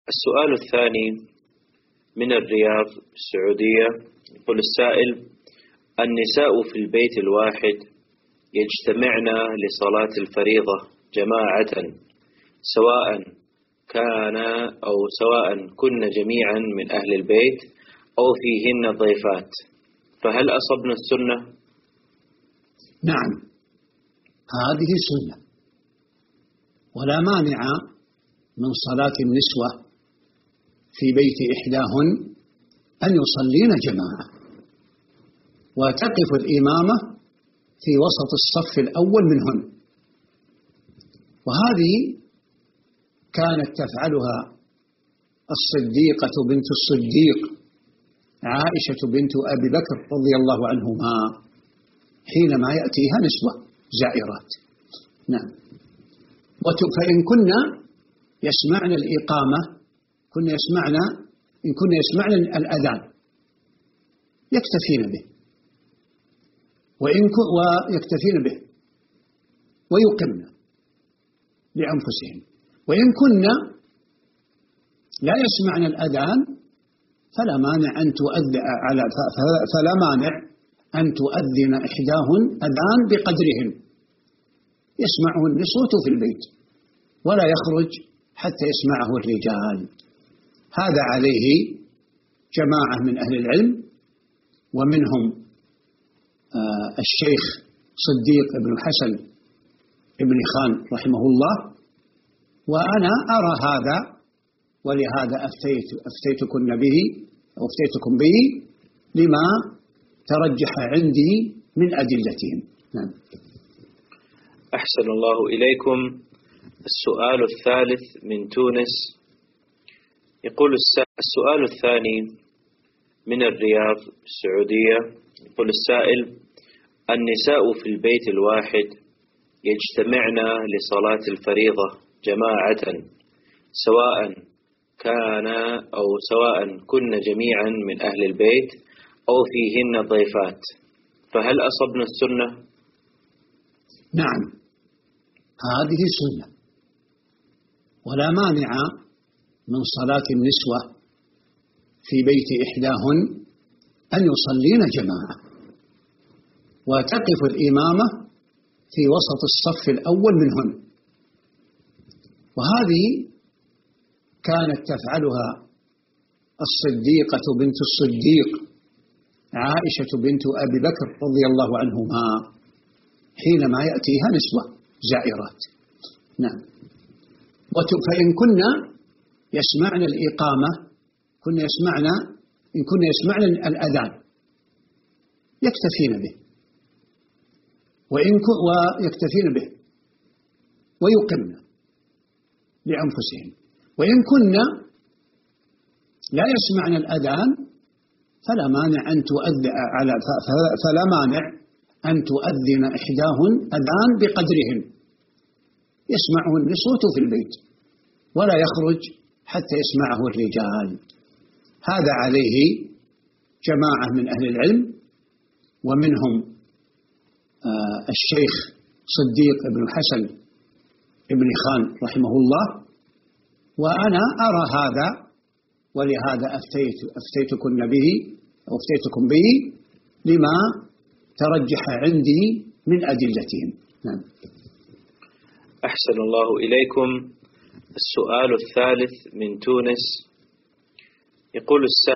السؤال الثاني من الرياض السعودية. يقول السائل: النساء في البيت الواحد يجتمعن لصلاة الفريضة جماعة، سواء كن جميعا من أهل البيت أو فيهن ضيفات، فهل أصبن السنة؟ نعم، هذه سنة، ولا مانع من صلاة النسوة في بيت إحداهن أن يصلين جماعة، وتقف الإمامة في وسط الصف الأول منهن. وهذه كانت تفعلها الصديقة بنت الصديق عائشة بنت أبي بكر رضي الله عنهما حينما يأتيها نسوة زائرات. نعم. فإن كنا يسمعن الإقامة، إن كنا يسمعن الأذان يكتفين به، ويكتفين به ويقمن لأنفسهم. وإن كنا لا يسمعن الأذان فلا مانع أن تؤذن إحداهن أذان بقدرهن يسمعه النسوة في البيت، ولا يخرج حتى يسمعه الرجال. هذا عليه جماعة من أهل العلم، ومنهم الشيخ صديق بن حسن بن خان رحمه الله. وأنا أرى هذا، ولهذا أفتيتكم به لما ترجح عندي من أدلتهم. نعم. أحسن الله إليكم. السؤال الثالث من تونس. يقول السؤال الثاني من الرياض السعودية. يقول السائل: النساء في البيت الواحد يجتمعن لصلاة الفريضة جماعة، سواء كن جميعا من أهل البيت أو فيهن ضيفات، فهل أصبن السنة؟ نعم، هذه سنة، ولا مانع من صلاة النسوة في بيت إحداهن أن يصلين جماعة، وتقف الإمامة في وسط الصف الأول منهن. وهذه كانت تفعلها الصديقة بنت الصديق عائشة بنت أبي بكر رضي الله عنهما حينما يأتيها نسوة زائرات. نعم. فإن كنا يسمعن الإقامة، إن كنا يسمعن الأذان يكتفين به ويكتفين به ويقمن لأنفسهم. وإن كنا لا يسمعن الأذان فلا مانع أن تؤذن إحداهن أذان بقدرهن يسمعه النسوة في البيت، ولا يخرج حتى يسمعه الرجال. هذا عليه جماعة من أهل العلم، ومنهم الشيخ صديق بن حسن بن خان رحمه الله. وأنا أرى هذا، ولهذا أفتيتكم به لما ترجح عندي من أدلتهم. نعم. أحسن الله إليكم. السؤال الثالث من تونس. يقول